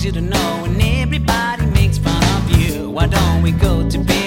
you to know when everybody makes fun of you. Why don't we go to bed?